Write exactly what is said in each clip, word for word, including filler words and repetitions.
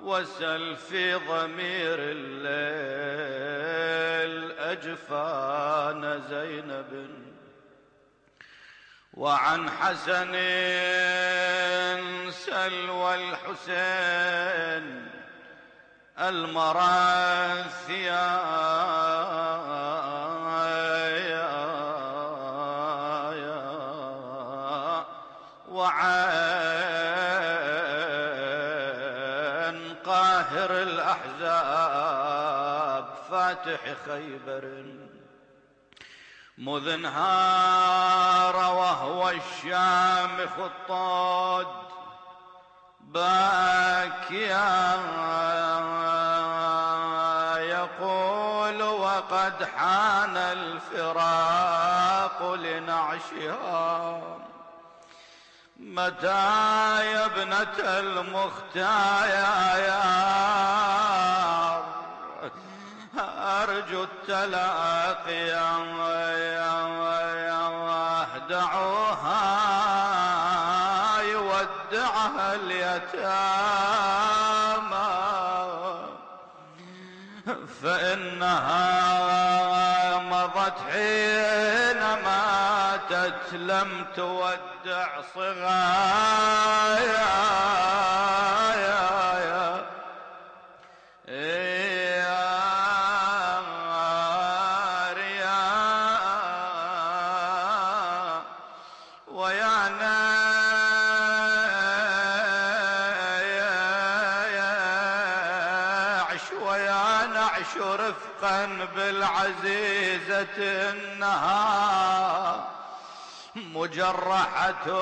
وسل في ضمير الليل أجفان زينب، وعن حسن سل والحسين المراثيا، وعن قاهر الأحزاب فاتح خيبر، مذ انهار وهو الشامخ الطود باكيا، يقول وقد حان الفراق لنعشها، متى يا ابنة المختار أرجو التلاقي، دعوها يودعها اليتامى، فإنها مضت حين ماتت لم تودع صغايا، رفقا بالعزيزة إنها مجرحة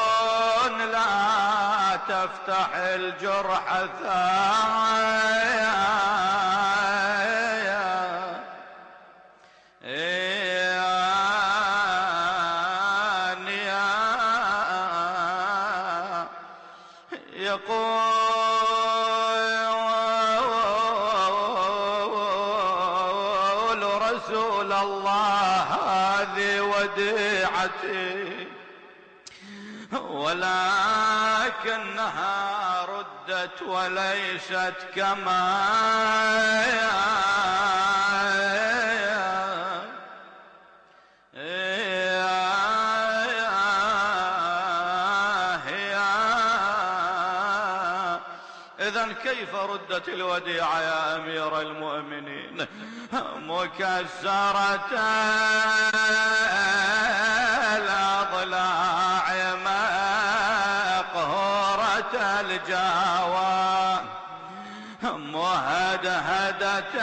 لا تفتح الجرح ثانيا، يقول رسول الله هذه وديعتي، ولكنها ردت وليست كما إذن كيف ردت الوديعة يا أمير المؤمنين؟ مكسرة الأضلاع مقهورة الجوى، مهدهدة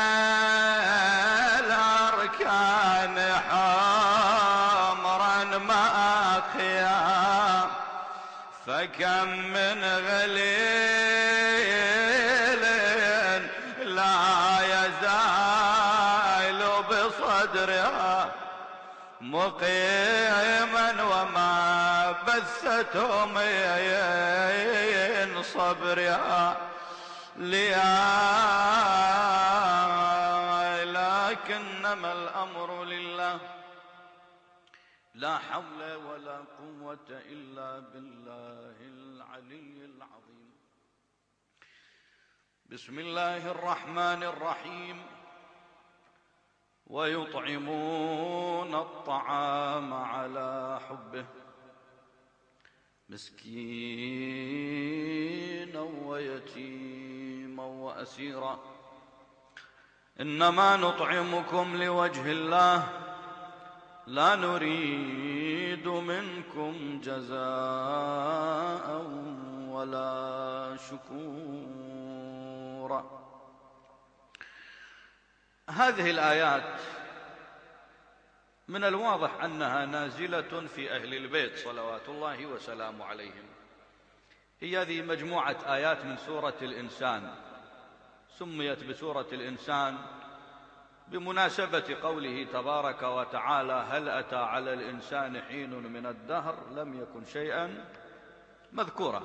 الأركان حمرا ماخيا، فكم من غليل لا يزال بصدرها مقيما، وما بثته من صبرها ليا، لكنما الأمر لله، لا حول ولا قوة إلا بالله العلي العظيم. بسم الله الرحمن الرحيم. ويطعمون الطعام على حبه مسكينا ويتيما وأسيرا، إنما نطعمكم لوجه الله لا نريد منكم جزاء ولا شكورا. هذه الآيات من الواضح أنها نازلة في أهل البيت صلوات الله وسلامه عليهم. هي هذه مجموعة آيات من سورة الإنسان، سميت بسورة الإنسان بمناسبة قوله تبارك وتعالى: هل أتى على الإنسان حين من الدهر لم يكن شيئا مذكورا.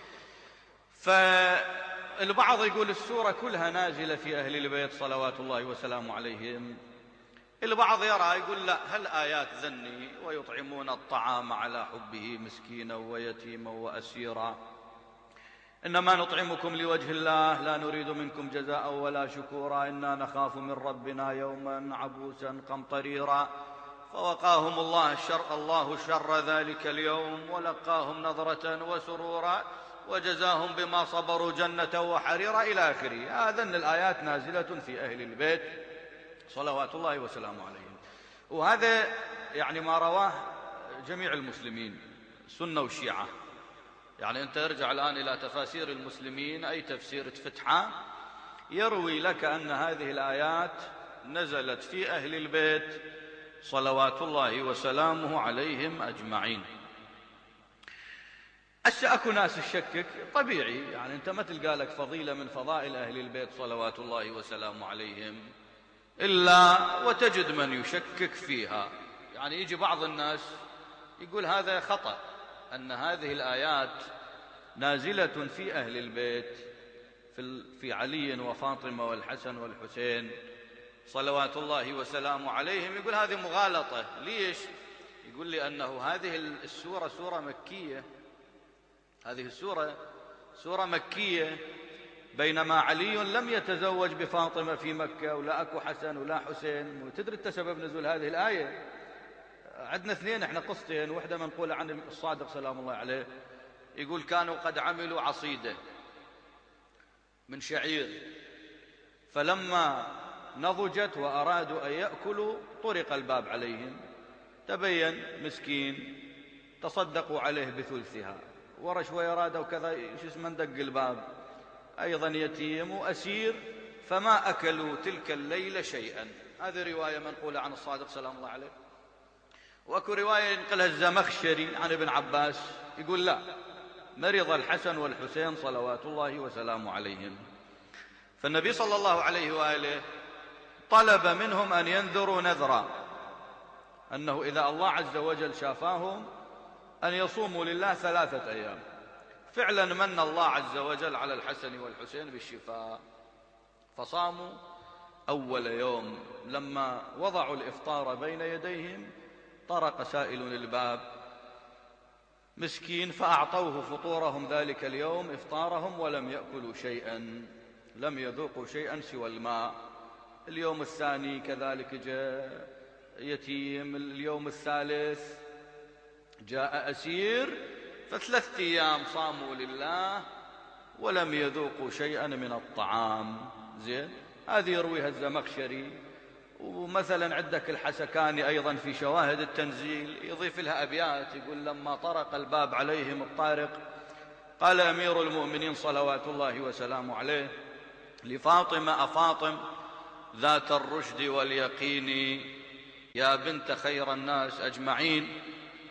فالبعض يقول السورة كلها نازلة في أهل البيت صلوات الله وسلامه عليهم، البعض يرى يقول لا، هل آيات ذني ويطعمون الطعام على حبه مسكينا ويتيما وأسيرا إنما نطعمكم لوجه الله لا نريد منكم جزاء ولا شكورا إنا نخاف من ربنا يوما عبوسا قمطريرا فوقاهم الله الشر, الله شر ذلك اليوم ولقاهم نظرة وسرورا وجزاهم بما صبروا جنة وحريرا إلى آخره. هذن الآيات نازلة في أهل البيت صلوات الله وسلامه عليهم. وهذا يعني ما رواه جميع المسلمين سنة والشيعة. يعني أنت ارجع الآن إلى تفاسير المسلمين، أي تفسير تفتحه يروي لك أن هذه الآيات نزلت في أهل البيت صلوات الله وسلامه عليهم أجمعين. هسه اكو ناس تشكك، طبيعي، يعني انت ما تلقى لك فضيلة من فضائل أهل البيت صلوات الله وسلامه عليهم إلا وتجد من يشكك فيها. يعني يجي بعض الناس يقول هذا خطأ، أن هذه الآيات نازلة في أهل البيت في, في علي وفاطمة والحسن والحسين صلوات الله وسلامه عليهم. يقول هذه مغالطة. ليش؟ يقول لي أنه هذه السورة سورة مكية، هذه السورة سورة مكية، بينما علي لم يتزوج بفاطمة في مكة ولا أكو حسن ولا حسين. وتدري انت سبب نزول هذه الآية؟ عندنا اثنين احنا قصتين، واحدة منقولة عن الصادق سلام الله عليه، يقول كانوا قد عملوا عصيدة من شعير، فلما نضجت وأرادوا أن يأكلوا طرق الباب عليهم، تبين مسكين تصدقوا عليه بثلثها، ورا شوي أرادوا كذا شو اسمه ندق الباب، أيضا يتيم وأسير، فما أكلوا تلك الليلة شيئا. هذه رواية منقولة عن الصادق سلام الله عليه. وأكو رواية ينقلها الزمخشري عن ابن عباس، يقول لا، مرض الحسن والحسين صلوات الله وسلامه عليهم، فالنبي صلى الله عليه وآله طلب منهم أن ينذروا نذرا، أنه إذا الله عز وجل شافاهم أن يصوموا لله ثلاثة أيام. فعلا من الله عز وجل على الحسن والحسين بالشفاء، فصاموا أول يوم. لما وضعوا الإفطار بين يديهم طرق سائل الباب مسكين، فأعطوه فطورهم ذلك اليوم إفطارهم، ولم يأكلوا شيئا، لم يذوقوا شيئا سوى الماء. اليوم الثاني كذلك جاء يتيم، اليوم الثالث جاء أسير، فثلاثة أيام صاموا لله ولم يذوقوا شيئا من الطعام. زين، هذه يرويها الزمخشري. ومثلا عندك الحسكاني أيضا في شواهد التنزيل يضيف لها أبيات، يقول لما طرق الباب عليهم الطارق قال أمير المؤمنين صلوات الله وسلامه عليه لفاطمة أفاطم ذات الرشد واليقين يا بنت خير الناس أجمعين.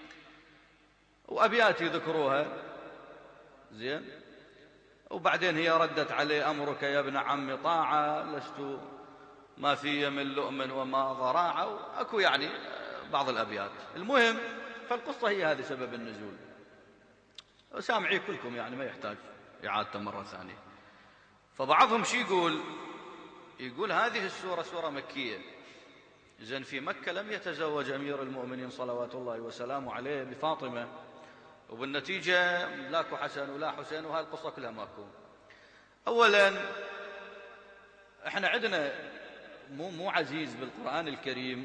وأبيات يذكروها. زين، وبعدين هي ردت عليه أمرك يا ابن عم طاعة، لست ما في من لؤم وما ضراعة، وأكو يعني بعض الأبيات. المهم، فالقصة هي هذه سبب النزول. سامعي كلكم يعني ما يحتاج إعادة مرة ثانية. فبعضهم شي يقول يقول هذه السورة سورة مكية. إذن في مكة لم يتزوج أمير المؤمنين صلوات الله وسلامه عليه بفاطمة، وبالنتيجة لاكو حسن ولا حسين، وهذه القصة كلها ماكو. أولا احنا عندنا مو مو عزيز بالقرآن الكريم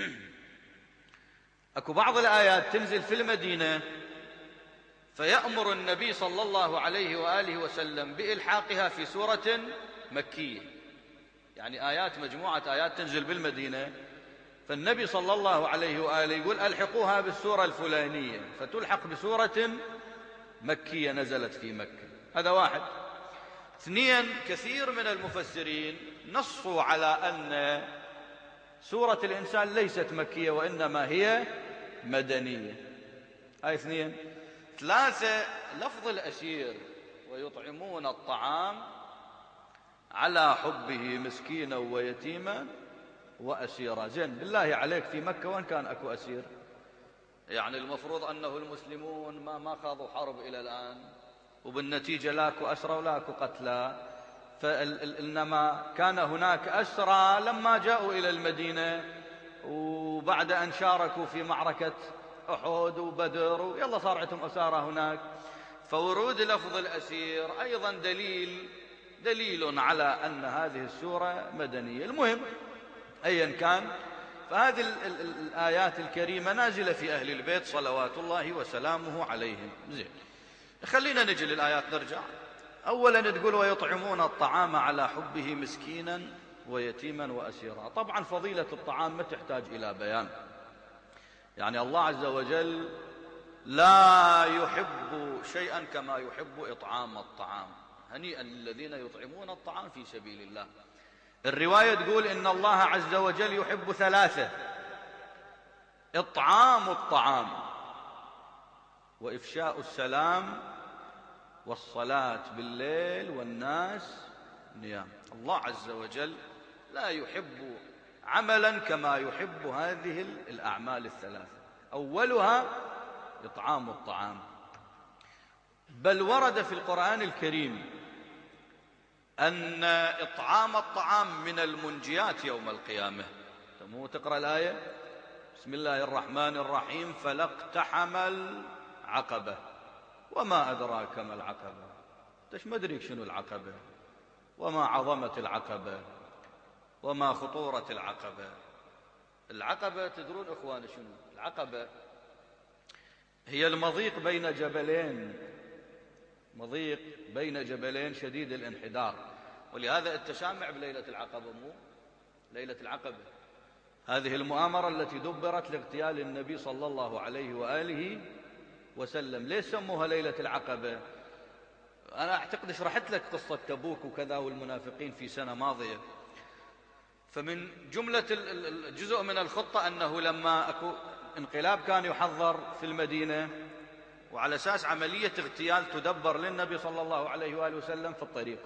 اكو بعض الآيات تنزل في المدينة فيأمر النبي صلى الله عليه وآله وسلم بإلحاقها في سورة مكية. يعني آيات، مجموعة آيات تنزل بالمدينة، فالنبي صلى الله عليه وآله يقول ألحقوها بالسورة الفلانية، فتلحق بسورة مكية نزلت في مكة. هذا واحد. اثنين، كثير من المفسرين نصوا على أن سورة الإنسان ليست مكية وإنما هي مدنية. هاي اثنين. ثلاثة، لفظ الأسير ويطعمون الطعام على حبه مسكينا ويتيما وأسيرا. زين، بالله عليك في مكة وين كان أكو أسير؟ يعني المفروض أنه المسلمون ما ما خاضوا حرب إلى الآن، وبالنتيجة لاكو أسرى ولاكو قتلى، فإنما كان هناك أسرى لما جاءوا إلى المدينة وبعد أن شاركوا في معركة أحد وبدر، ويلا صار عندهم أسارى هناك. فورود لفظ الأسير أيضا دليل دليل على أن هذه السورة مدنية. المهم أيا كان، فهذه ال ال ال الآيات الكريمة نازلة في أهل البيت صلوات الله وسلامه عليهم. زين، خلينا نجي للآيات نرجع. أولا تقول ويطعمون الطعام على حبه مسكينا ويتيما وأسيرا. طبعا فضيلة الطعام ما تحتاج إلى بيان، يعني الله عز وجل لا يحب شيئا كما يحب إطعام الطعام. هنيئا للذين يطعمون الطعام في سبيل الله. الرواية تقول إن الله عز وجل يحب ثلاثة: إطعام الطعام، وإفشاء السلام، والصلاة بالليل والناس نيام. الله عز وجل لا يحب عملا كما يحب هذه الأعمال الثلاثة، أولها إطعام الطعام. بل ورد في القرآن الكريم أن إطعام الطعام من المنجيات يوم القيامة. مو تقرأ الآية بسم الله الرحمن الرحيم فلا اقتحم العقبة وما أدراك ما العقبة. تش ما أدريك شنو العقبة، وما عظمة العقبة، وما خطورة العقبة. العقبة تدرون إخواني شنو العقبة؟ هي المضيق بين جبلين، مضيق بين جبلين شديد الانحدار. ولهذا التشامع بليلة العقبة، مو ليلة العقبة هذه المؤامرة التي دبرت لاغتيال النبي صلى الله عليه وآله وسلم. ليش سموها ليلة العقبة؟ أنا أعتقد شرحت لك قصة تبوك وكذا والمنافقين في سنة ماضية. فمن جملة الجزء من الخطة أنه لما أكو انقلاب كان يحضر في المدينة، وعلى أساس عملية اغتيال تدبر للنبي صلى الله عليه وآله وسلم في الطريق.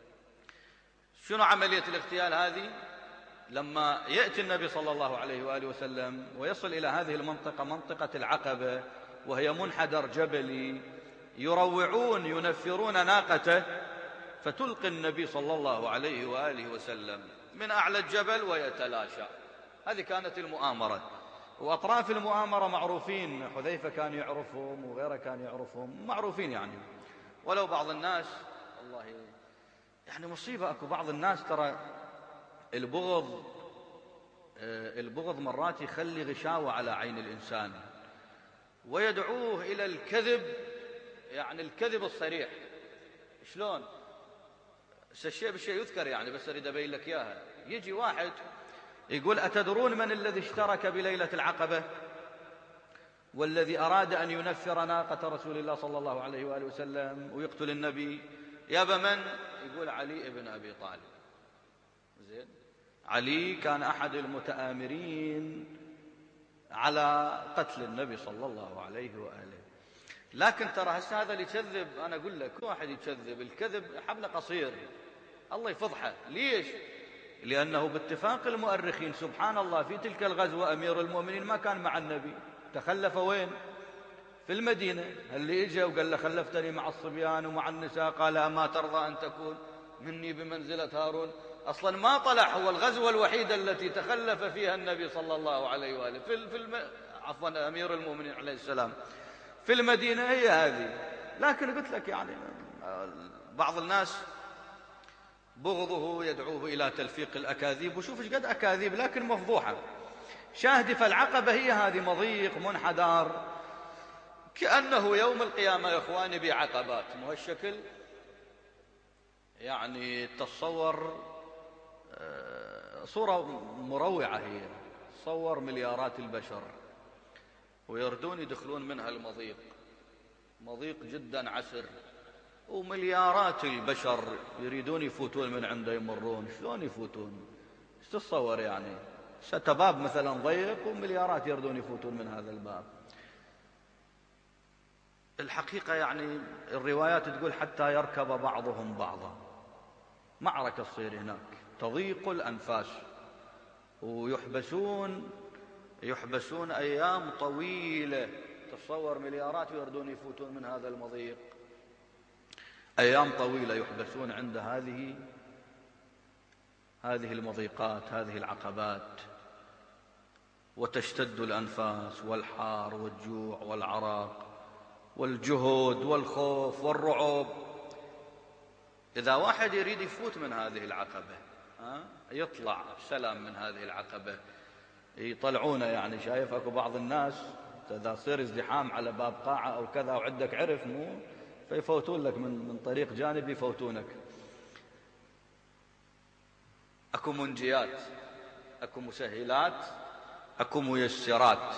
شنو عملية الاغتيال هذه؟ لما يأتي النبي صلى الله عليه وآله وسلم ويصل إلى هذه المنطقة، منطقة العقبة، وهي منحدر جبلي، يروعون ينفرون ناقته، فتلقي النبي صلى الله عليه وآله وسلم من أعلى الجبل ويتلاشى. هذه كانت المؤامرة، وأطراف المؤامرة معروفين، حذيفة كان يعرفهم وغيره كان يعرفهم، معروفين يعني. ولو بعض الناس والله يعني مصيبة، أكو بعض الناس ترى البغض البغض مرات يخلي غشاوة على عين الإنسان ويدعوه إلى الكذب، يعني الكذب الصريح. شلون؟ الشيء بالشيء يذكر يعني، بس أريد أبين لك إياها. يجي واحد يقول أتدرون من الذي اشترك بليلة العقبة والذي أراد أن ينفر ناقة رسول الله صلى الله عليه وآله وسلم ويقتل النبي؟ يابا من؟ يقول علي ابن أبي طالب. زين، علي كان أحد المتآمرين على قتل النبي صلى الله عليه وآله. لكن ترى هسه هذا اللي يكذب، أنا أقول لك واحد يكذب، الكذب حبل قصير الله يفضحه. ليش؟ لأنه باتفاق المؤرخين سبحان الله في تلك الغزوة أمير المؤمنين ما كان مع النبي، تخلف وين؟ في المدينة. اللي إجا وقال له خلفتني مع الصبيان ومع النساء، قال أما ترضى أن تكون مني بمنزلة هارون؟ أصلا ما طلع. هو الغزوة الوحيدة التي تخلف فيها النبي صلى الله عليه وآله في في الم... عفوا أمير المؤمنين عليه السلام في المدينة هي هذه. لكن قلت لك يعني بعض الناس بغضه يدعوه إلى تلفيق الأكاذيب، وشوف ايش قد أكاذيب لكن مفضوحة. شاهدي فالعقبة هي هذه مضيق منحدر كأنه يوم القيامة يا إخواني بعقبات مو هالشكل. يعني تصور صورة مروعة، هي تصور مليارات البشر ويردون يدخلون منها المضيق، مضيق جدا عسر، ومليارات البشر يريدون يفوتون من عنده يمرون. شلون يفوتون؟ ايش تتصور يعني؟ ستباب مثلا ضيق ومليارات يردون يفوتون من هذا الباب. الحقيقة يعني الروايات تقول حتى يركب بعضهم بعضا، معركة تصير هناك، تضيق الأنفاس، ويحبسون يحبسون أيام طويلة. تصور مليارات يردون يفوتون من هذا المضيق، أيام طويلة يحبسون عند هذه هذه المضيقات، هذه العقبات، وتشتد الأنفاس والحار والجوع والعراق والجهد والخوف والرعب. إذا واحد يريد يفوت من هذه العقبة، يطلع سلام من هذه العقبة، يطلعونه. يعني شايف اكو بعض الناس إذا صير ازدحام على باب قاعة أو كذا وعندك عرف مو فيفوتون لك من من طريق جانبي يفوتونك. اكو منجيات، اكو مسهلات، اكو ميسرات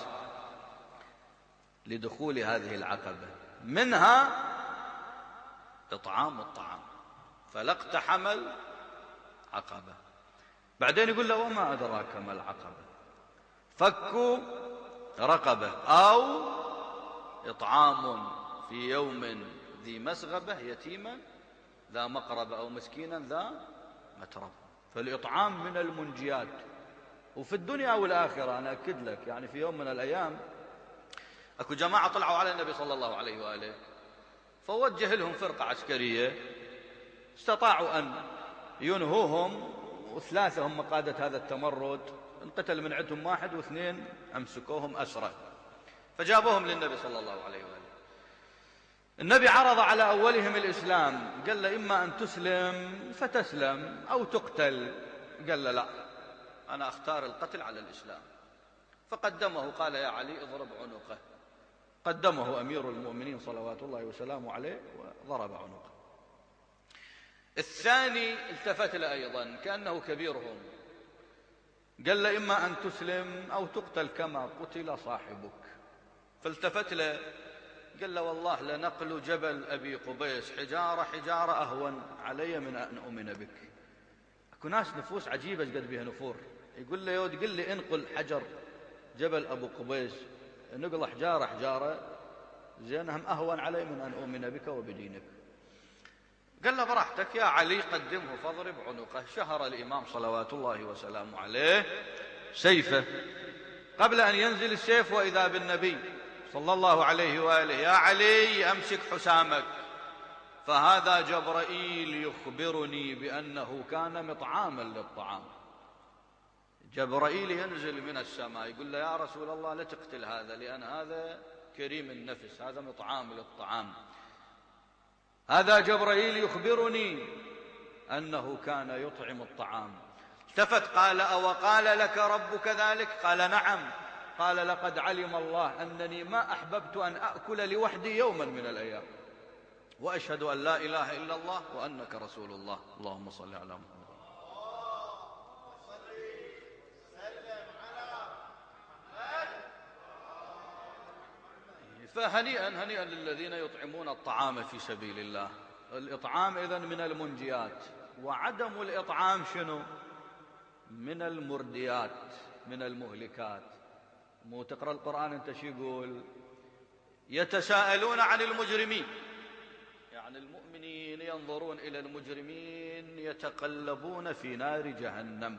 لدخول هذه العقبة، منها إطعام الطعام. فلاقتحم العقبة. بعدين يقول له وما أدراك ما العقبة، فك رقبة أو إطعام في يوم ذي مسغبة يتيما ذا مقربة أو مسكينا ذا متربة. فالإطعام من المنجيات، وفي الدنيا والآخرة. أنا أكد لك يعني في يوم من الأيام أكو جماعة طلعوا على النبي صلى الله عليه وآله، فوجه لهم فرقة عسكرية، استطاعوا أن ينهوهم، وثلاثة هم قادة هذا التمرد، انقتل من عندهم واحد واثنين أمسكوهم أسرى، فجابوهم للنبي صلى الله عليه وآله. النبي عرض على أولهم الإسلام، قال له إما أن تسلم فتسلم أو تقتل. قال له لا، أنا أختار القتل على الإسلام. فقدمه، قال يا علي اضرب عنقه. قدمه أمير المؤمنين صلوات الله وسلامه عليه وضرب عنقه. الثاني التفت له أيضا كأنه كبيرهم، قال له إما أن تسلم أو تقتل كما قتل صاحبك. فالتفت له قال له والله لنقل جبل أبي قبيس حجارة حجارة أهون علي من أن أؤمن بك. أكو ناس نفوس عجيبة قد بها نفور. يقول له يود قل لي انقل حجر جبل أبو قبيس، نقل حجارة حجارة زين هم أهون علي من أن أؤمن بك وبدينك. قال له براحتك يا علي، قدمه فاضرب عنقه. شهر الإمام صلوات الله وسلامه عليه سيفه. قبل أن ينزل السيف وإذا بالنبي صلى الله عليه وآله يا علي أمسك حسامك، فهذا جبرائيل يخبرني بأنه كان مطعاما للطعام. جبرائيل ينزل من السماء يقول له يا رسول الله لا تقتل هذا، لأن هذا كريم النفس، هذا مطعام للطعام. هذا جبرائيل يخبرني أنه كان يطعم الطعام. التفت قال أو قال لك ربك ذلك؟ قال نعم. قال لقد علم الله أنني ما أحببت أن أأكل لوحدي يوما من الأيام، وأشهد أن لا إله إلا الله وأنك رسول الله. اللهم صل على محمد. فهنيئا هنيئا للذين يطعمون الطعام في سبيل الله. الإطعام إذن من المنجيات، وعدم الإطعام شنو؟ من المرديات، من المهلكات. مو تقرأ القرآن أنت شو يقول؟ يتساءلون عن المجرمين، يعني المؤمنين ينظرون إلى المجرمين يتقلبون في نار جهنم.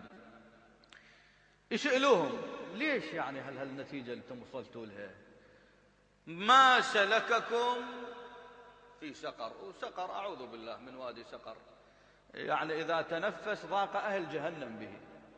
يسألوهم ليش يعني هل هالنتيجة اللي انتم وصلتوا لها؟ ما سلككم في سقر؟ وسقر أعوذ بالله من وادي سقر، يعني إذا تنفس ضاق أهل جهنم به.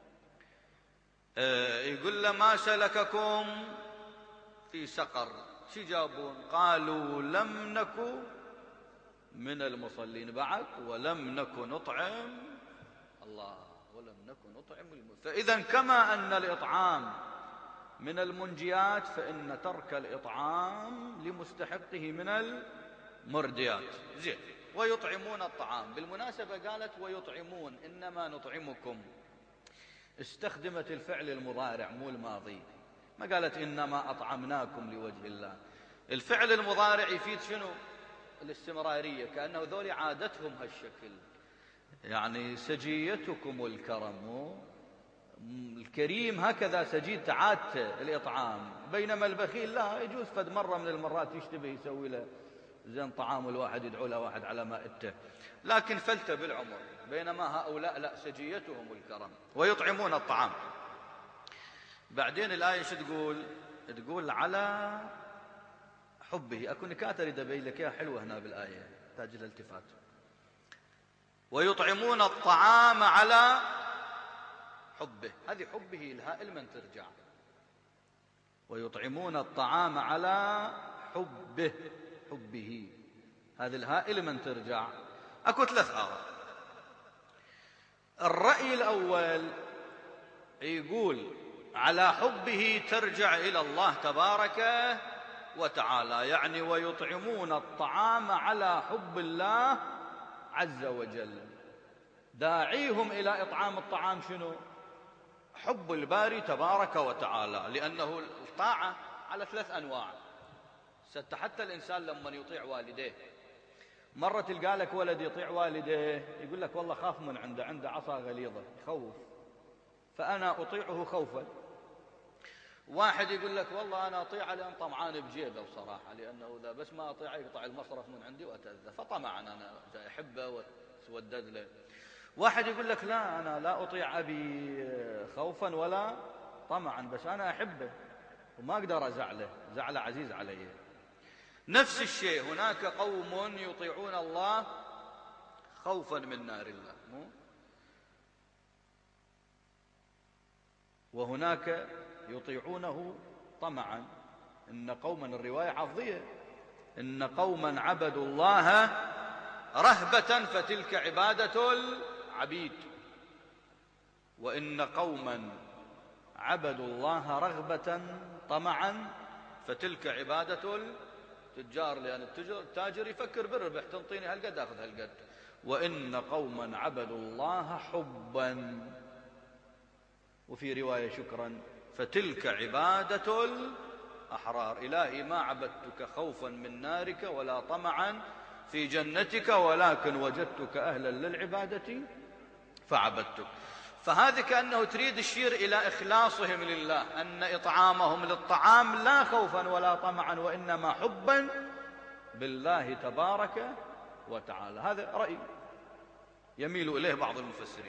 يقول له ما سلككم في سقر؟ شو جابون؟ قالوا لم نكن من المصلين بعد ولم نكن نطعم الله ولم نكن نطعم المسكين. فإذا كما أن الإطعام من المنجيات فإن ترك الإطعام لمستحقه من المرديات. زين. ويطعمون الطعام. بالمناسبة قالت ويطعمون، إنما نطعمكم، استخدمت الفعل المضارع مو الماضي، ما قالت إنما أطعمناكم لوجه الله. الفعل المضارع يفيد شنو؟ الاستمرارية، كأنه ذولي عادتهم هالشكل، يعني سجيتكم الكرم، الكريم هكذا سجيت عادته الإطعام. بينما البخيل لا، يجوز فد مرة من المرات يشتبه يسوي له زين طعام الواحد يدعو له واحد على مائدته، لكن فلته بالعمر. بينما هؤلاء لا، سجيتهم الكرم ويطعمون الطعام. بعدين الآية شو تقول؟ تقول على حبه. أكو نكات أريد أبين لك إياها حلوة هنا بالآية تحتاج الالتفات. ويطعمون الطعام على حبه، هذه حبه الهاء لمن ترجع. ويطعمون الطعام على حبه حبه. هذه الهاء لمن ترجع؟ أكو ثلاث آراء. الرأي الأول يقول على حبه ترجع إلى الله تبارك وتعالى، يعني ويطعمون الطعام على حب الله عز وجل. داعيهم إلى إطعام الطعام شنو؟ حب الباري تبارك وتعالى، لأنه الطاعة على ثلاث أنواع. حتى الإنسان لما يطيع والديه، مرة تلقى لك ولد يطيع والديه يقول لك والله خاف من عنده، عنده عصا غليظة يخوف، فأنا أطيعه خوفا. واحد يقول لك والله أنا أطيعه لأن طمعان بجيبه بصراحة، لأنه إذا بس ما أطيعه يقطع المصرف من عندي وأتأذى، فطمعا أنا أحبه وتودد له. واحد يقول لك لا، أنا لا أطيع أبي خوفا ولا طمعا، بس أنا أحبه وما أقدر أزعله، زعله عزيز علي. نفس الشيء هناك قوم يطيعون الله خوفا من نار الله، مو؟ وهناك يطيعونه طمعا. إن قوما، الرواية عضية، إن قوما عبدوا الله رهبة فتلك عبادة العبيد، وإن قوما عبدوا الله رغبة طمعا فتلك عبادة التجار، لأن التاجر يفكر بالربح، تنطيني هالقد أخذ هالقد. وإن قوما عبدوا الله حبا، وفي رواية شكرا، فتلك عبادة الأحرار. إلهي ما عبدتك خوفا من نارك ولا طمعا في جنتك، ولكن وجدتك أهلا للعبادة فعبدتك. فهذه كأنه تريد الشير إلى إخلاصهم لله، أن إطعامهم للطعام لا خوفا ولا طمعا، وإنما حبا بالله تبارك وتعالى. هذا رأي يميل إليه بعض المفسرين.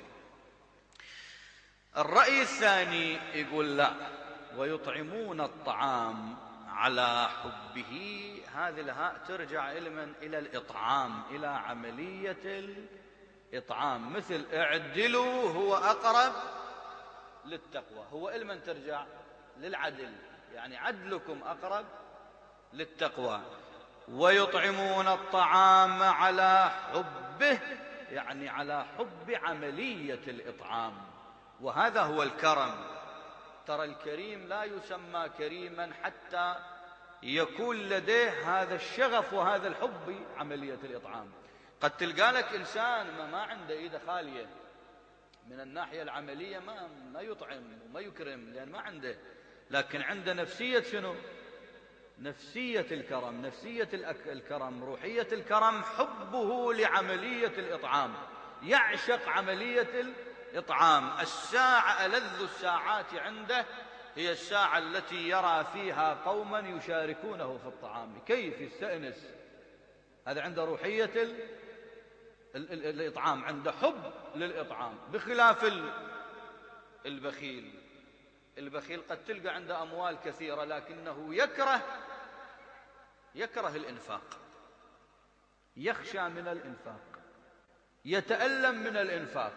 الرأي الثاني يقول لا، ويطعمون الطعام على حبه. هذه الهاء ترجع إلى من؟ إلى الإطعام، إلى عملية الإطعام. مثل اعدلوا هو أقرب للتقوى، هو إلى من ترجع؟ للعدل، يعني عدلكم أقرب للتقوى. ويطعمون الطعام على حبه، يعني على حب عملية الإطعام، وهذا هو الكرم. ترى الكريم لا يسمى كريما حتى يكون لديه هذا الشغف وهذا الحب بعملية الإطعام. قد تلقى لك إنسان ما عنده إيده خالية من الناحية العملية، ما ما يطعم وما يكرم لأن ما عنده، لكن عنده نفسية شنو؟ نفسية الكرم، نفسية الكرم، روحية الكرم، حبه لعملية الإطعام، يعشق عملية الإطعام. الساعة ألذ الساعات عنده هي الساعة التي يرى فيها قوما يشاركونه في الطعام، كيف يستأنس. هذا عنده روحية الإطعام، عنده حب للإطعام، بخلاف البخيل. البخيل قد تلقى عنده أموال كثيرة لكنه يكره يكره الإنفاق، يخشى من الإنفاق، يتألم من الإنفاق.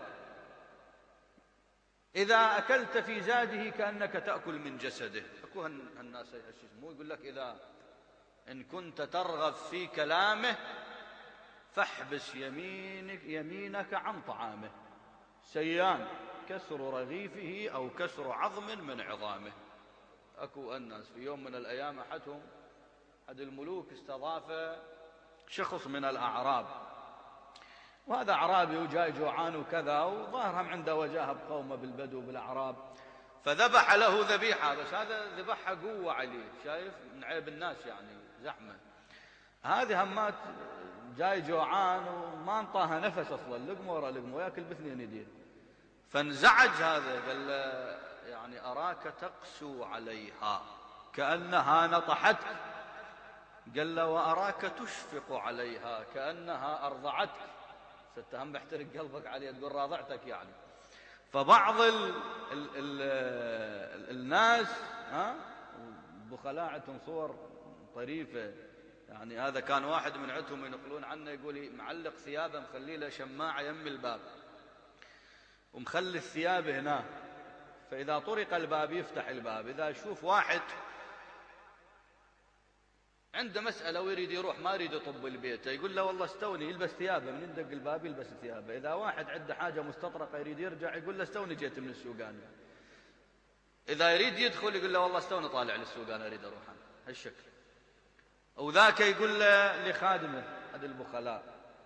إذا أكلت في زاده كأنك تأكل من جسده. أكو هالناس مو يقول لك إذا إن كنت ترغب في كلامه فاحبس يمينك يمينك عن طعامه، سيان كسر رغيفه أو كسر عظم من عظامه. أكو الناس في يوم من الأيام أحدهم أحد الملوك استضاف شخص من الأعراب، وهذا أعرابي وجاي جوعان وكذا، وظاهرهم عنده وجاهه بقومه بالبدو بالأعراب، فذبح له ذبيحة، بس هذا ذبحها قوة عليه، شايف من عيب الناس يعني زحمة. هذه همات جاي جوعان وما انطاها نفس أصلا، لقمة ورا لقمة وياكل باثنين يدين. فانزعج هذا، قال له يعني أراك تقسو عليها كأنها نطحتك، قال له وأراك تشفق عليها كأنها أرضعتك. ستهم بحترق قلبك عليها، تقول راضعتك يعني. فبعض ال ال ال ال الناس ها بخلاعتهم صور طريفة، يعني هذا كان واحد من عندهم ينقلون عنه، يقول معلق ثيابه مخلي له شماعة يم الباب ومخلي الثياب هنا، فإذا طرق الباب يفتح الباب. إذا يشوف واحد عنده مسألة ويريد يروح ما يريد يطب البيت، يقول له والله استوني، يلبس ثيابه، من يندق الباب يلبس ثيابه. إذا واحد عنده حاجة مستطرقة يريد يرجع يقول له استوني جيت من السوقان. إذا يريد يدخل يقول له والله استوني طالع للسوقان أريد أروح أنا، هالشكل. وذاك يقول له لخادمه هذا البخلاء،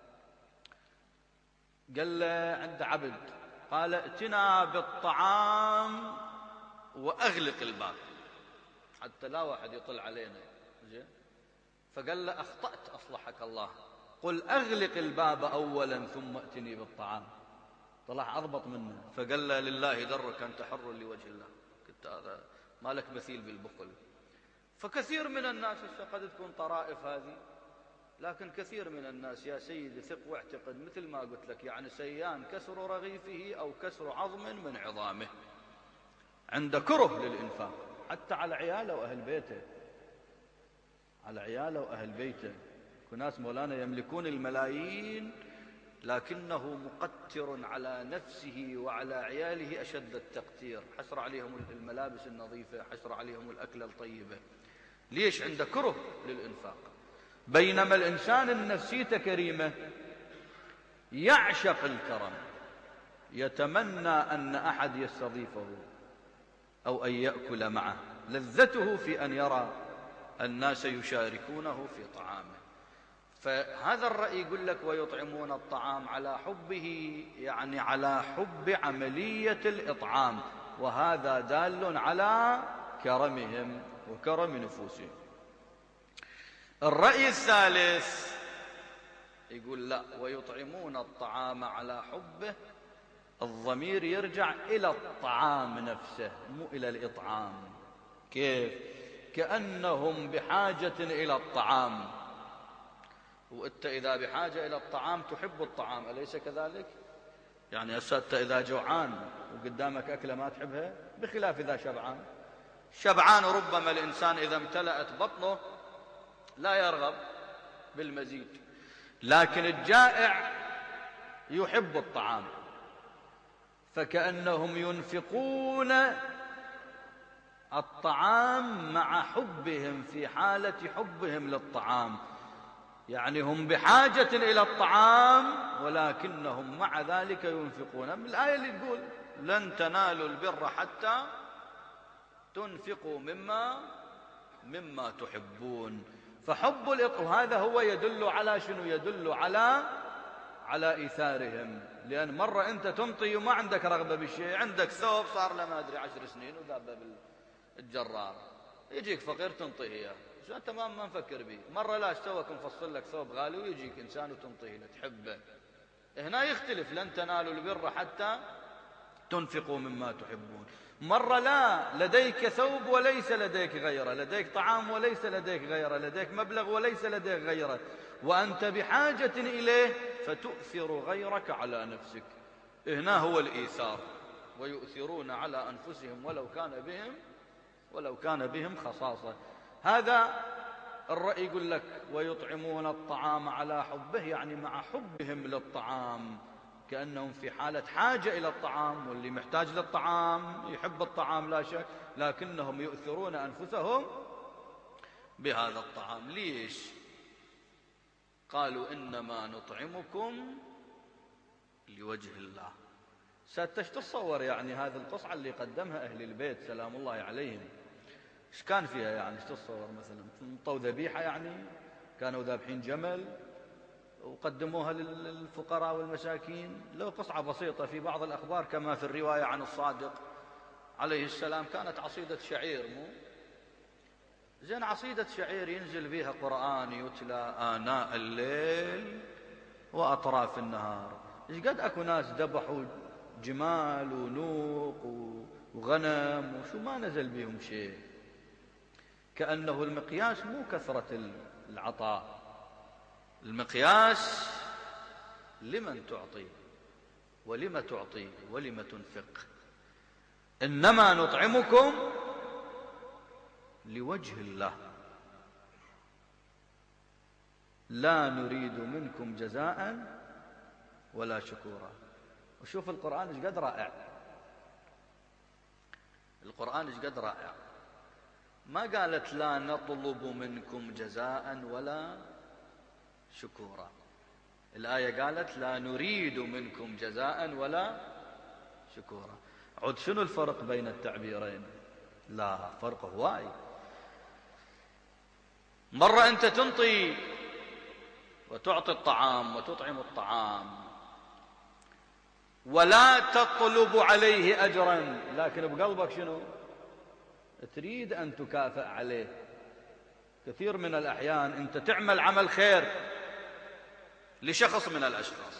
قال له عنده عبد، قال ائتنا بالطعام وأغلق الباب حتى لا واحد يطلع علينا. زين، فقال له أخطأت أصلحك الله، قل أغلق الباب أولا ثم ائتني بالطعام. طلع أضبط منه، فقال له لله درك أنت حر لوجه الله، كنت هذا ما لك مثيل بالبخل. فكثير من الناس قد تكون طرائف هذه، لكن كثير من الناس يا سيدي ثق واعتقد مثل ما قلت لك، يعني سيان كسر رغيفه أو كسر عظم من عظامه، عند كره للإنفاق حتى على عياله وأهل بيته، على عياله وأهل بيته. ناس مولانا يملكون الملايين لكنه مقتر على نفسه وعلى عياله أشد التقتير، حسر عليهم الملابس النظيفة، حسر عليهم الأكلة الطيبة. ليش؟ عند كره للإنفاق. بينما الإنسان النفسيته كريمة يعشق الكرم، يتمنى أن أحد يستضيفه أو أن يأكل معه، لذته في أن يرى الناس يشاركونه في طعامه. فهذا الرأي يقول لك ويطعمون الطعام على حبه، يعني على حب عملية الإطعام، وهذا دال على كرمهم وكرم نفوسهم. الرأي الثالث يقول لا، ويطعمون الطعام على حبه، الضمير يرجع إلى الطعام نفسه مو إلى الإطعام. كيف؟ كأنهم بحاجة إلى الطعام، وأنت إذا بحاجة إلى الطعام تحب الطعام، أليس كذلك؟ يعني أنت إذا جوعان وقدامك أكلة ما تحبها، بخلاف إذا شبعان. شبعان ربما الإنسان إذا امتلأت بطنه لا يرغب بالمزيد، لكن الجائع يحب الطعام. فكأنهم ينفقون الطعام مع حبهم، في حالة حبهم للطعام، يعني هم بحاجة إلى الطعام ولكنهم مع ذلك ينفقون. من الآية اللي تقول لن تنالوا البر حتى تنفقوا مما مما تحبون. فحب الإطعام هذا هو يدل على شنو؟ يدل على على إيثارهم. لأن مرة أنت تنطي وما عندك رغبة بالشيء، عندك ثوب صار له ما أدري عشر سنين وذابه بالجرار، يجيك فقير تنطيه إياه، أنت ما ما نفكر به. مرة لا اشتوك مفصل لك ثوب غالي ويجيك إنسان وتنطيه له تحبه، هنا يختلف، لن تنالوا البر حتى تنفقوا مما تحبون. مرة لا، لديك ثوب وليس لديك غيره، لديك طعام وليس لديك غيره، لديك مبلغ وليس لديك غيره، وأنت بحاجة إليه فتؤثر غيرك على نفسك. هنا هو الإيثار، ويؤثرون على أنفسهم ولو كان بهم ولو كان بهم خصاصة. هذا الرأي يقول لك ويطعمون الطعام على حبه، يعني مع حبهم للطعام، كأنهم في حالة حاجة إلى الطعام، واللي محتاج للطعام يحب الطعام لا شك، لكنهم يؤثرون أنفسهم بهذا الطعام. ليش؟ قالوا إنما نطعمكم لوجه الله. ستش تتصور يعني هذه القصعة اللي قدمها أهل البيت سلام الله عليهم إيش كان فيها؟ يعني إيش تتصور مثلا طو ذبيحة، يعني كانوا ذابحين جمل وقدموها للفقراء والمساكين. لو قصعة بسيطة في بعض الأخبار كما في الرواية عن الصادق عليه السلام كانت عصيدة شعير، مو زين عصيدة شعير ينزل بها قرآن يتلى آناء الليل وأطراف النهار. إيش قد أكو ناس ذبحوا جمال ونوق وغنم وشو ما نزل بهم شيء. كأنه المقياس مو كثرة العطاء، المقياس لمن تعطي ولم تعطي ولم تنفق. إنما نطعمكم لوجه الله لا نريد منكم جزاء ولا شكورا. وشوف القرآن ايش قد رائع، القرآن ايش قد رائع. ما قالت لا نطلب منكم جزاء ولا شكورا. الآية قالت لا نريد منكم جزاء ولا شكورا. عد شنو الفرق بين التعبيرين؟ لا فرق هواي. مرة أنت تنطي وتعطي الطعام وتطعم الطعام ولا تطلب عليه أجرا، لكن بقلبك شنو؟ تريد أن تكافئ عليه. كثير من الأحيان أنت تعمل عمل خير لشخص من الأشخاص،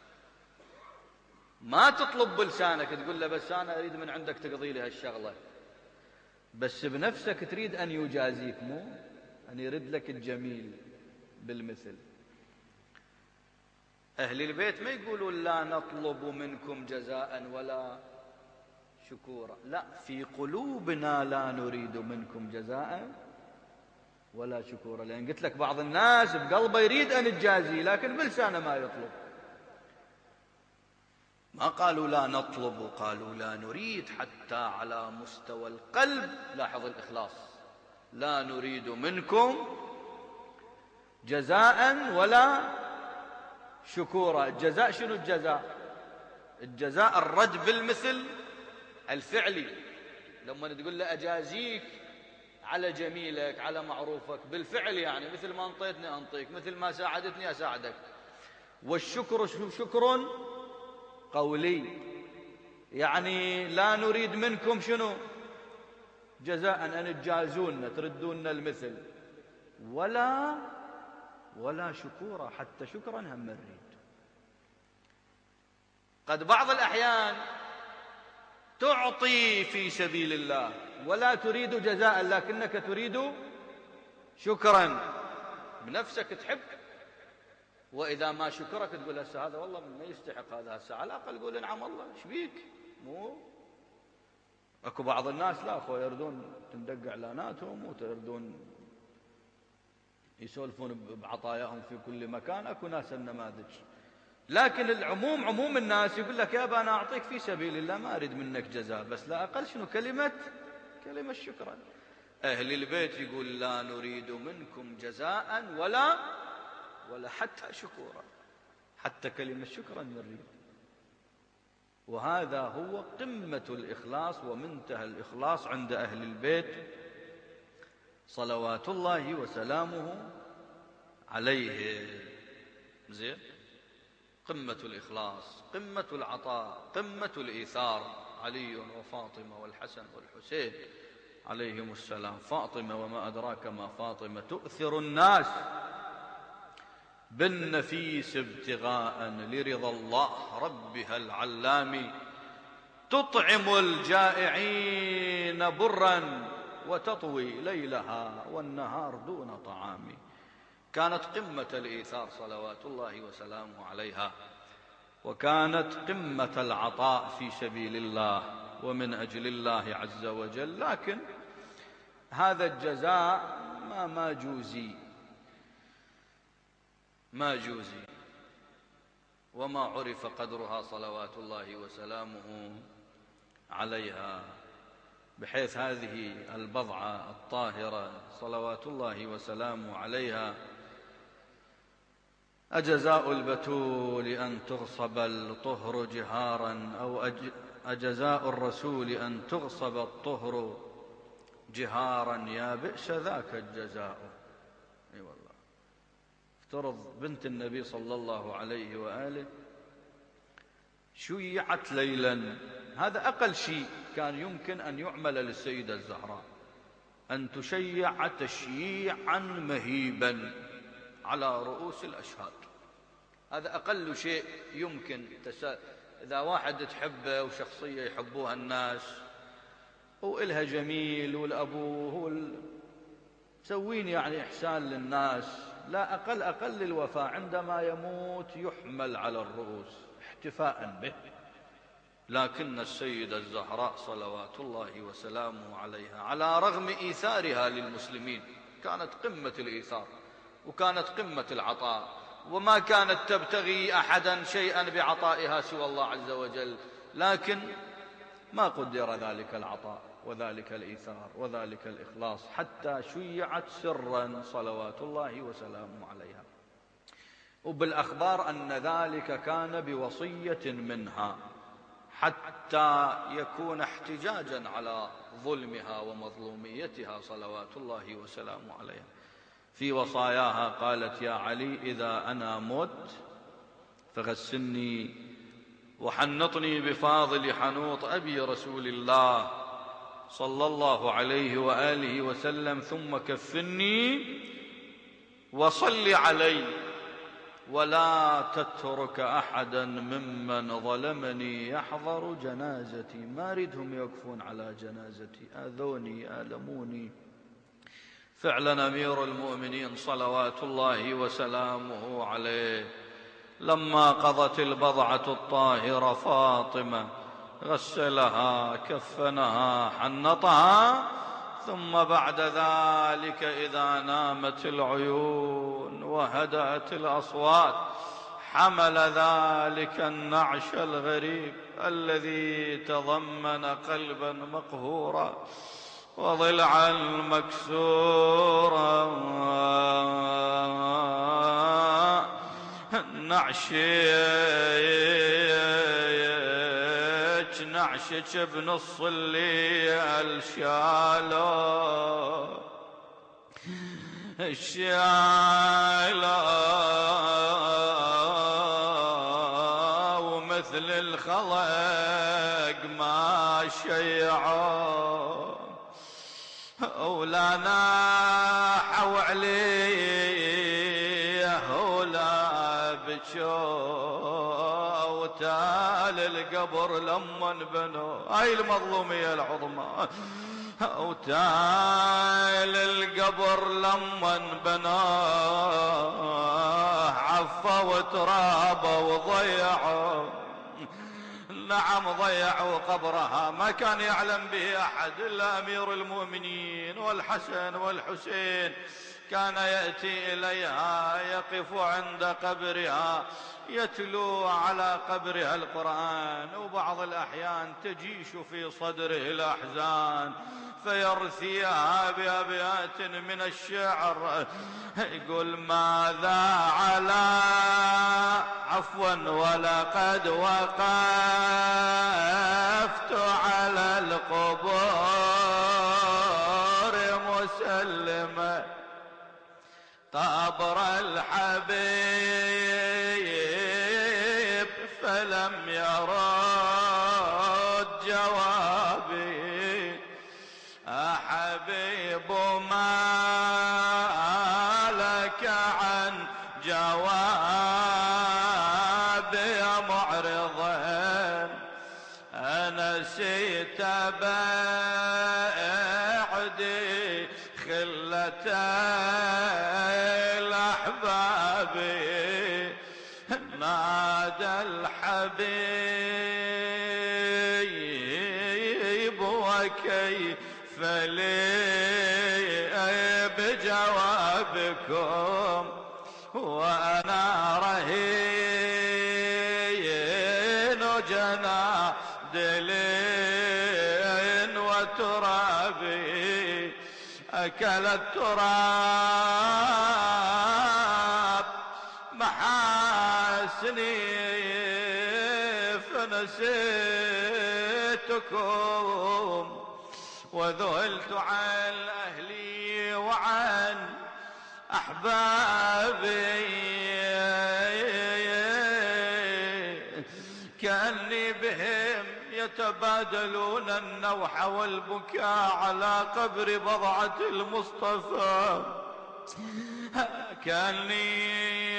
ما تطلب بلسانك تقول له بس أنا أريد من عندك تقضي لي هالشغلة، بس بنفسك تريد أن يجازيك، مو أن يرد لك الجميل بالمثل. أهل البيت ما يقولون لا نطلب منكم جزاء ولا شكورا، لا، في قلوبنا لا نريد منكم جزاء ولا شكورا. لأن قلت لك بعض الناس بقلبه يريد أن يجازي لكن بلسانه ما يطلب. ما قالوا لا نطلب، قالوا لا نريد، حتى على مستوى القلب. لاحظ الإخلاص، لا نريد منكم جزاء ولا شكورا. الجزاء شنو الجزاء؟ الجزاء الرد بالمثل الفعلي، لما تقول له أجازيك على جميلك على معروفك بالفعل، يعني مثل ما انطيتني أنطيك، مثل ما ساعدتني أساعدك. والشكر شكر قولي، يعني لا نريد منكم شنو؟ جزاء أن تجازونا تردون المثل، ولا ولا شكورا، حتى شكرا هم نريد. قد بعض الأحيان تعطي في سبيل الله ولا تريد جزاء، لكنك تريد شكرا، بنفسك تحب، وإذا ما شكرك تقول هسه هذا والله ما يستحق هذا، هسه على الأقل قول نعم الله ايش بيك. مو اكو بعض الناس لا اخوه يردون تندق اعلاناتهم وتردون يسولفون بعطاياهم في كل مكان. اكو ناس النماذج، لكن العموم عموم الناس يقول لك يابا أنا أعطيك في سبيل الله ما أريد منك جزاء، بس لا أقل شنو كلمة كلمة شكرا. أهل البيت يقول لا نريد منكم جزاء ولا ولا حتى شكورا، حتى كلمة شكرا نريد. وهذا هو قمة الإخلاص ومنتهى الإخلاص عند أهل البيت صلوات الله وسلامه عليه. زين، قمة الإخلاص، قمة العطاء، قمة الإيثار. علي وفاطمة والحسن والحسين عليهم السلام. فاطمة وما أدراك ما فاطمة، تؤثر الناس بالنفيس ابتغاء لرضا الله ربها العلام، تطعم الجائعين برا وتطوي ليلها والنهار دون طعام. كانت قمة الإيثار صلوات الله وسلامه عليها، وكانت قمة العطاء في سبيل الله ومن أجل الله عز وجل. لكن هذا الجزاء ما ما جوزي ما جوزي وما عرف قدرها صلوات الله وسلامه عليها، بحيث هذه البضعة الطاهرة صلوات الله وسلامه عليها أجزاء البتول أن تغصب الطهر جهارا، أو أجزاء الرسول أن تغصب الطهر جهارا، يا بئس ذاك الجزاء. اي والله، افترض بنت النبي صلى الله عليه وآله شيعت ليلا، هذا أقل شيء كان يمكن أن يعمل للسيدة الزهراء، أن تشيع تشييعا مهيبا على رؤوس الأشهاد. هذا أقل شيء يمكن تسا... إذا واحد تحبه وشخصية يحبوها الناس وإلها جميل والأبو هو ال... تسوين يعني إحسان للناس، لا أقل أقل الوفاء عندما يموت يحمل على الرؤوس احتفاء به. لكن السيدة الزهراء صلوات الله وسلامه عليها على رغم إيثارها للمسلمين كانت قمة الإيثار وكانت قمة العطاء، وما كانت تبتغي أحدا شيئا بعطائها سوى الله عز وجل، لكن ما قدر ذلك العطاء وذلك الإيثار وذلك الإخلاص، حتى شيعت سرا صلوات الله وسلامه عليها. وبالأخبار أن ذلك كان بوصية منها حتى يكون احتجاجا على ظلمها ومظلوميتها صلوات الله وسلامه عليها. في وصاياها قالت: يا علي إذا أنا مت فغسلني وحنطني بفاضل حنوط أبي رسول الله صلى الله عليه وآله وسلم، ثم كفني وصل علي، ولا تترك أحدا ممن ظلمني يحضر جنازتي. ما أريدهم يوقفون على جنازتي، آذوني آلموني. فعلا أمير المؤمنين صلوات الله وسلامه عليه لما قضت البضعة الطاهرة فاطمة غسلها، كفنها، حنطها، ثم بعد ذلك إذا نامت العيون وهدأت الأصوات حمل ذلك النعش الغريب الذي تضمن قلبا مقهورا وضلعا مكسورا، نعشك نعشك بنص الليل شالو الشالو، ومثل الخلق ما شيعوا، ولا ناحوا عليه ولا بكوا، وتال القبر لما بنوا. هاي المظلومية العظمى. وتال القبر لما بناه عفوا ترابه وضيعوا. نعم ضيعوا قبرها، ما كان يعلم به أحد إلا أمير المؤمنين والحسن والحسين. كان يأتي إليها يقف عند قبرها يتلو على قبرها القرآن، وبعض الأحيان تجيش في صدره الأحزان فيرثيها بأبيات من الشعر، يقول: ماذا على عفوا ولقد وقفت على القبور مسلمة قبر الحبيب فلم يرد جوابي، أحبيب ما لك عن جوابي معرضا، أنسيت بعدي خلة الأحباب، نادى الحبيب وكيف لي بجوابكم وأنا رهين جنادل وترابي، أكل التراب محاسني فنسيتكم، وذهلت عن أهلي وعن أحبابي، كأني بهم يتبادلون النوح والبكاء على قبر بضعة المصطفى، كأني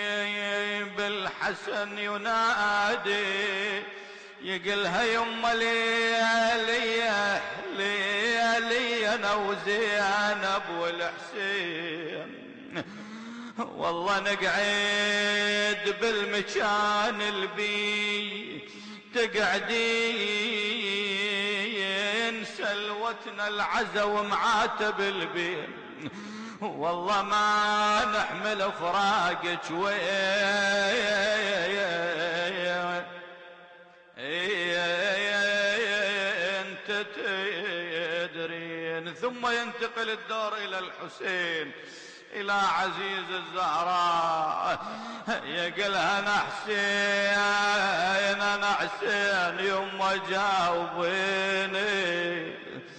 بالحسن ينادي يقلها يما ليالي ليالي انا وزينب والحسين، والله نقعد بالمكان البي تقعدين سلوتنا العزا ومعاتب البين، والله ما نحمل فراقك وين انت تدري ثم ينتقل الدور إلى الحسين، إلى عزيز الزهراء، يقلها أنا حسين أنا حسين يما جاوبيني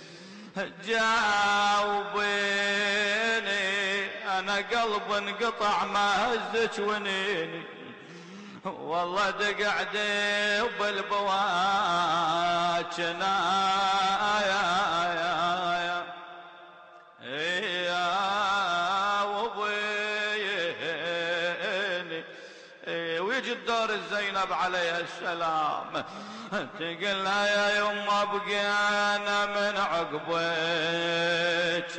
جاوبيني، أنا قلب انقطع ما هزك ونيني، والله دقعدي بالبواج نايا يا يا وبيني. ويجي الدور الزينب عليها السلام، تقلها يا يما بقينا من عقبك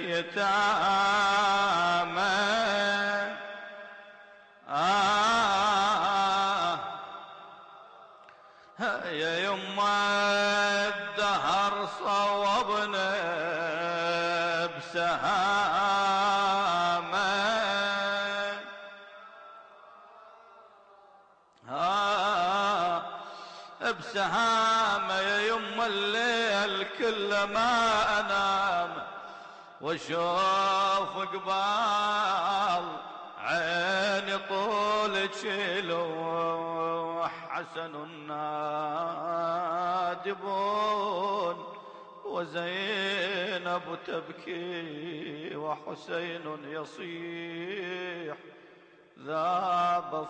يتامى، آه يا يما الدهر صوبنا بسهامة، آه بسهامة يا يما الليل كل ما أنام واشوف قبال عيني طولك لوح، حسن النادبون وزينب تبكي وحسين يصيح، ذاب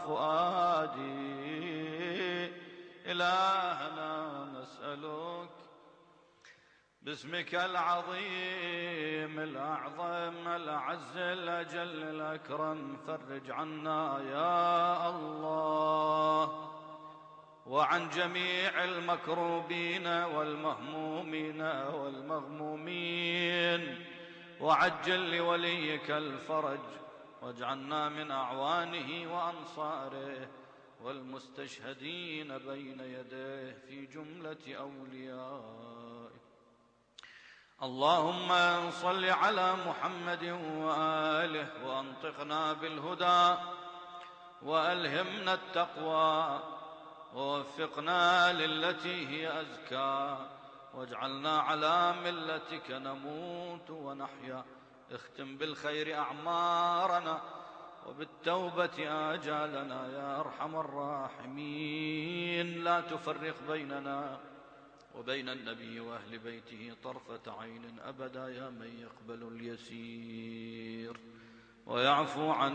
فؤادي. إلهنا نسألك باسمك العظيم الأعظم الأعز الأجل الأكرم، فرج عنا يا الله وعن جميع المكروبين والمهمومين والمغمومين، وعجل لوليك الفرج، واجعلنا من أعوانه وأنصاره والمستشهدين بين يديه في جملة أوليائه. اللهم صل على محمد وآله، وأنطقنا بالهدى وألهمنا التقوى، ووفقنا للتي هي أزكى، واجعلنا على ملتك نموت ونحيا. اختم بالخير أعمارنا وبالتوبة آجالنا يا أرحم الراحمين. لا تفرق بيننا وبين النبي وأهل بيته طرفة عين أبدا يا من يقبل اليسير ويعفو عن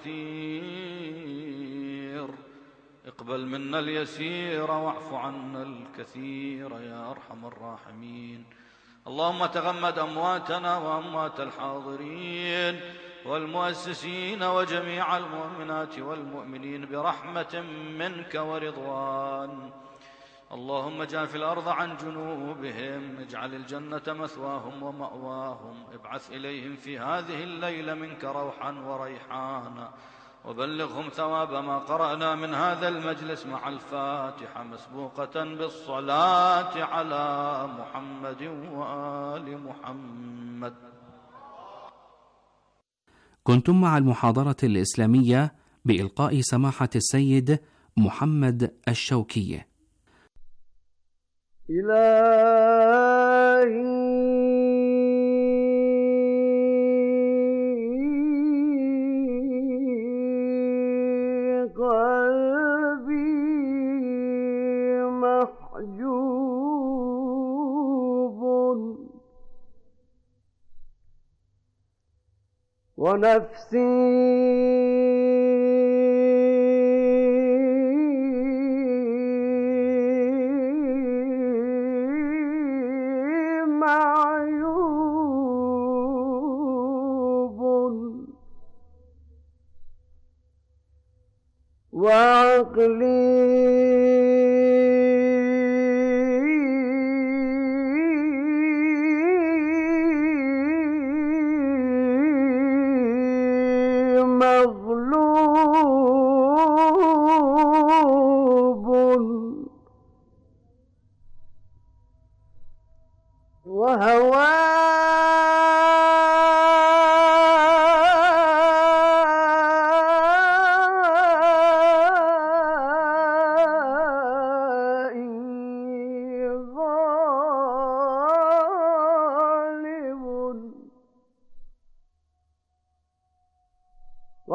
الكثير. اقبل منا اليسير واعف عنا الكثير يا أرحم الراحمين. اللهم تغمد أمواتنا وأموات الحاضرين والمؤسسين وجميع المؤمنات والمؤمنين برحمة منك ورضوان. اللهم جاف الأرض عن جنوبهم، اجعل الجنة مثواهم ومأواهم، ابعث إليهم في هذه الليلة منك روحا وريحانا، وبلغهم ثواب ما قرأنا من هذا المجلس مع الفاتحة مسبوقة بالصلاة على محمد وآل محمد. كنتم مع المحاضرة الإسلامية بإلقاء سماحة السيد محمد الشوكي. إلهي قلبي محجوب ونفسي وعقلي مغلوب وهواي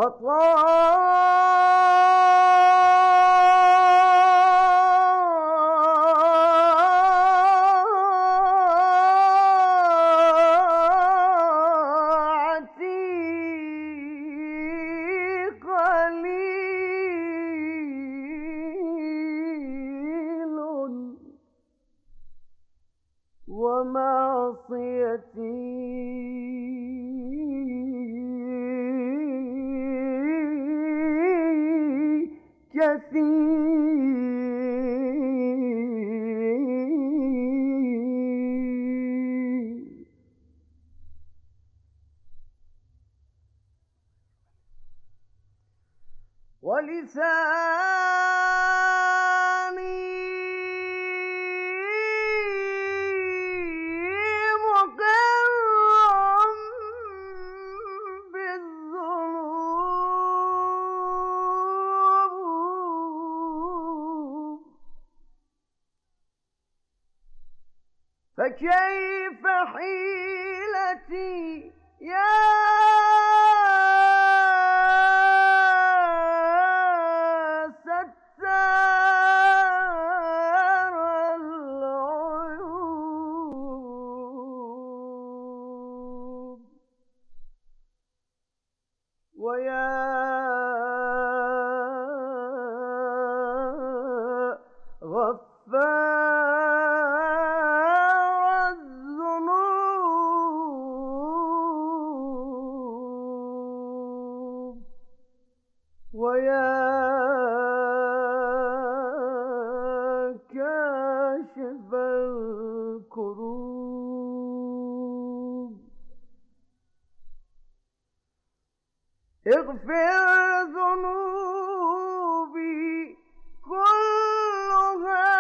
فكيف حيلتي يا ستار العيوب ويا غفار ويا كاشف الكروب اغفر ذنوبي كلها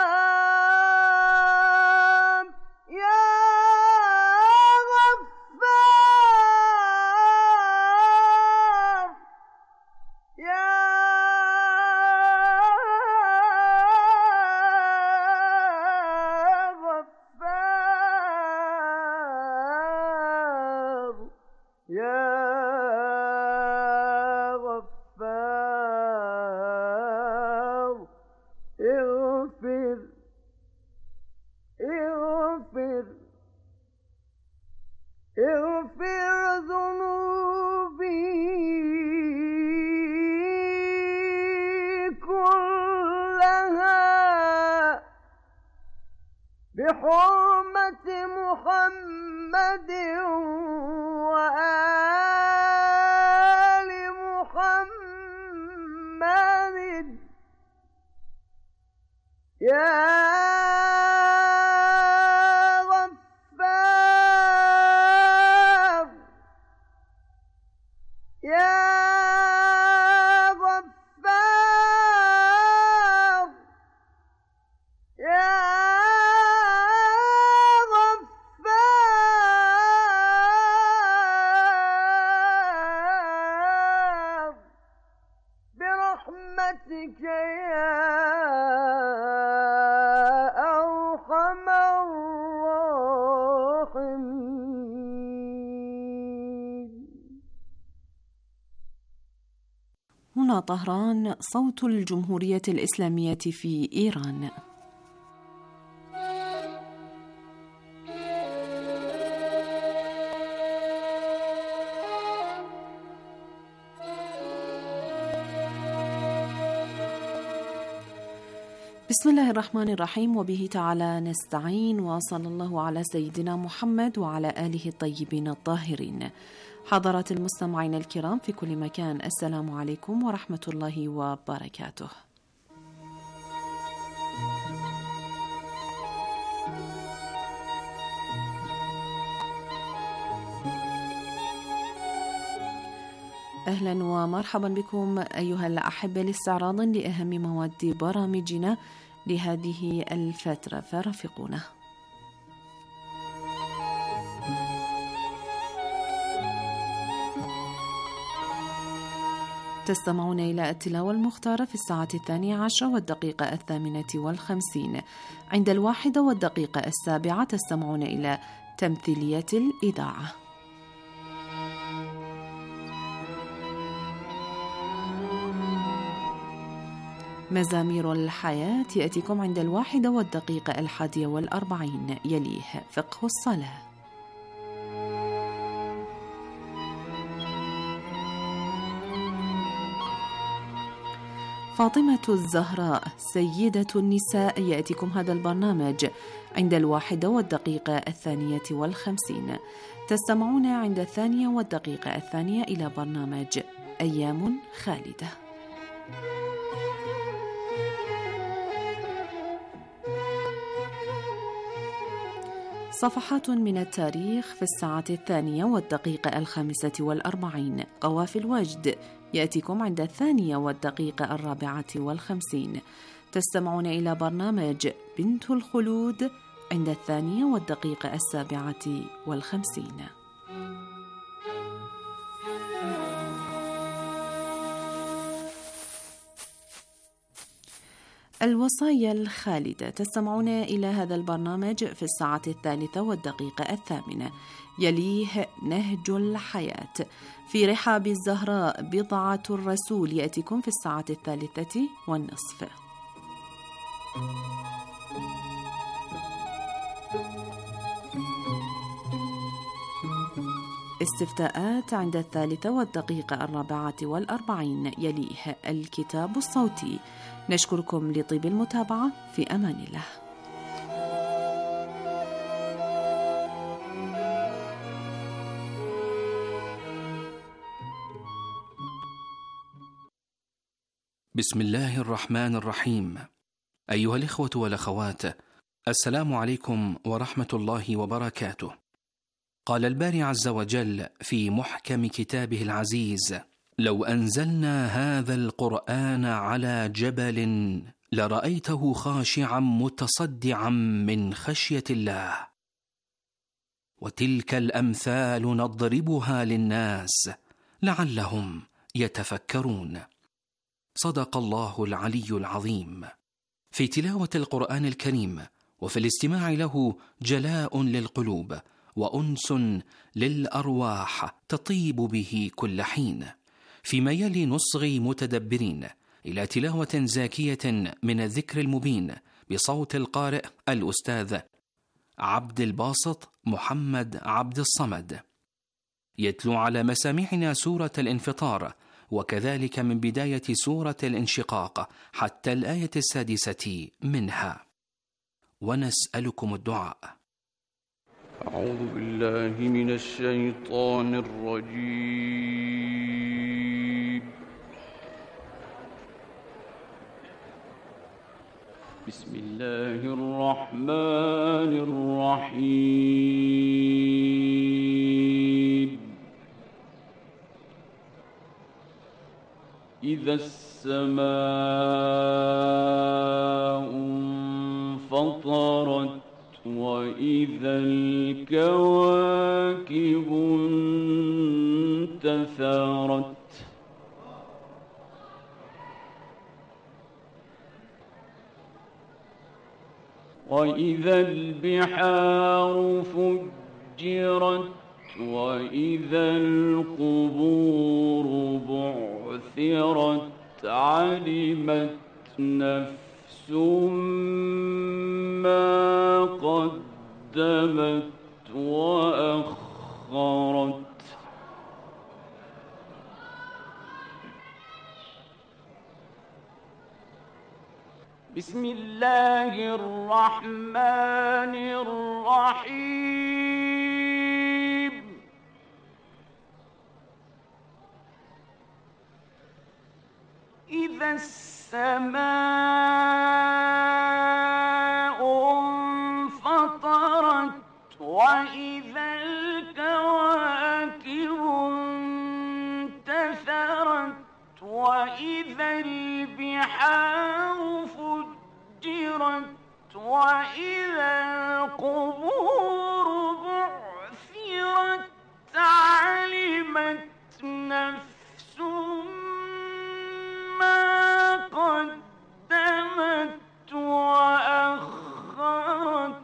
اغفر ذنوبي كلها بحرمة محمد وآل محمد يا برحمتك يا أرحم الراحمين. هنا طهران، صوت الجمهورية الإسلامية في إيران. بسم الله الرحمن الرحيم، وبه تعالى نستعين، وصلى الله على سيدنا محمد وعلى آله الطيبين الطاهرين. حضرات المستمعين الكرام في كل مكان، السلام عليكم ورحمة الله وبركاته. أهلا ومرحبا بكم أيها الأحبة لاستعراض لأهم مواد برامجنا لهذه الفترة، فرافقونا. تستمعون إلى التلاوة المختارة في الساعة الثانية عشرة والدقيقة الثامنة والخمسين. عند الواحدة والدقيقة السابعة تستمعون إلى تمثيلية الإذاعة. مزامير الحياة يأتيكم عند الواحدة والدقيقة الحادية والأربعين، يليه فقه الصلاة. فاطمة الزهراء سيدة النساء يأتيكم هذا البرنامج عند الواحدة والدقيقة الثانية والخمسين. تستمعون عند الثانية والدقيقة الثانية إلى برنامج أيام خالدة. صفحات من التاريخ في الساعة الثانية والدقيقة الخامسة والأربعين. قوافل وجد يأتيكم عند الثانية والدقيقة الرابعة والخمسين. تستمعون إلى برنامج بنت الخلود عند الثانية والدقيقة السابعة والخمسين. الوصايا الخالدة. تستمعون إلى هذا البرنامج في الساعة الثالثة والدقيقة الثامنة، يليه نهج الحياة. في رحاب الزهراء بضعة الرسول يأتيكم في الساعة الثالثة والنصف. استفتاءات عند الثالثة والدقيقة الرابعة والأربعين، يليه الكتاب الصوتي. نشكركم لطيب المتابعة، في أمان الله. بسم الله الرحمن الرحيم. أيها الإخوة والأخوات، السلام عليكم ورحمة الله وبركاته. قال الباري عز وجل في محكم كتابه العزيز: لو أنزلنا هذا القرآن على جبل لرأيته خاشعا متصدعا من خشية الله. وتلك الأمثال نضربها للناس لعلهم يتفكرون. صدق الله العلي العظيم. في تلاوة القرآن الكريم وفي الاستماع له جلاء للقلوب وأنس للأرواح تطيب به كل حين، فيما يلي نصغي متدبرين إلى تلاوة زاكية من الذكر المبين بصوت القارئ الأستاذ عبد الباسط محمد عبد الصمد، يتلو على مسامعنا سورة الانفطار، وكذلك من بداية سورة الانشقاق حتى الآية السادسة منها، ونسألكم الدعاء. أعوذ بالله من الشيطان الرجيم. بسم الله الرحمن الرحيم. إذا السماء انفطرت وإذا الكواكب انتثرت وإذا البحار فجرت وإذا القبور بعثرت علمت نفس ما قدمت وأخرت. بسم الله الرحمن الرحيم. إذا السماء انفطرت وإذا الكواكب انتثرت وإذا البحار فجرت وإذا القبور بعثرت علمت نفس ما قدمت وأخرت.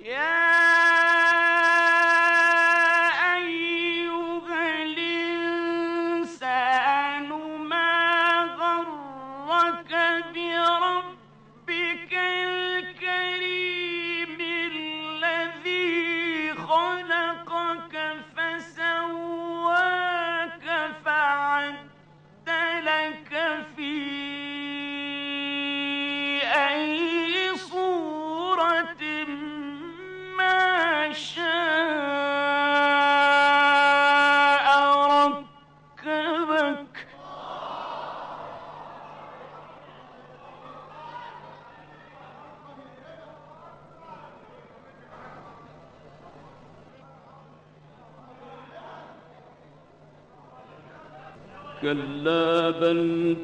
كلا بل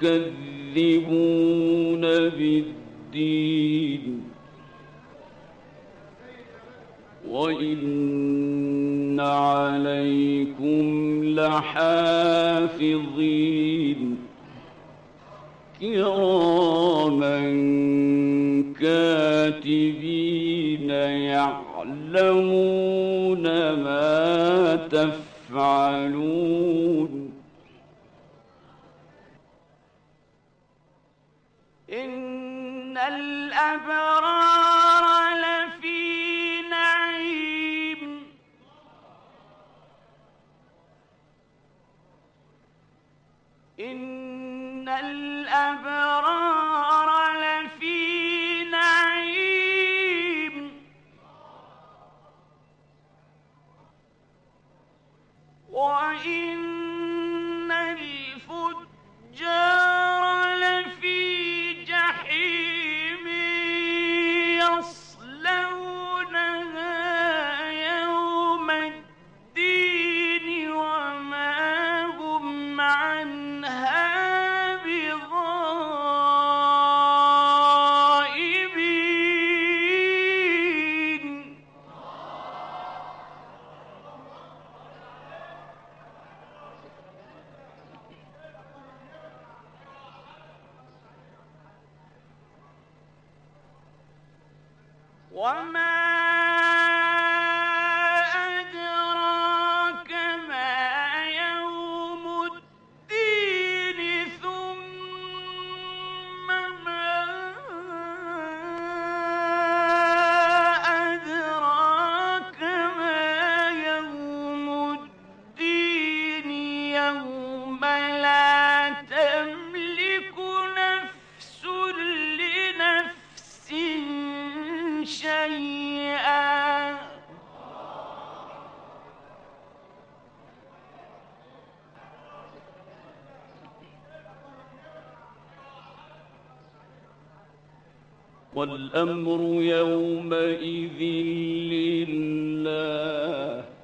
تكذبون بالدين وإن عليكم لحافظين كراما كاتبين يعلمون ما تفعلون إن الأبرار لفي نعيم إن الأبرار لفي نعيم وإن الفجار لفي جحيم يصلونها يوم الدين وما هم عنها بغائبين وما أدراك ما يوم الدين ثم ما أدراك ما يوم الدين يوم لا تملك نفس لنفس شيئا والأمر يومئذ لله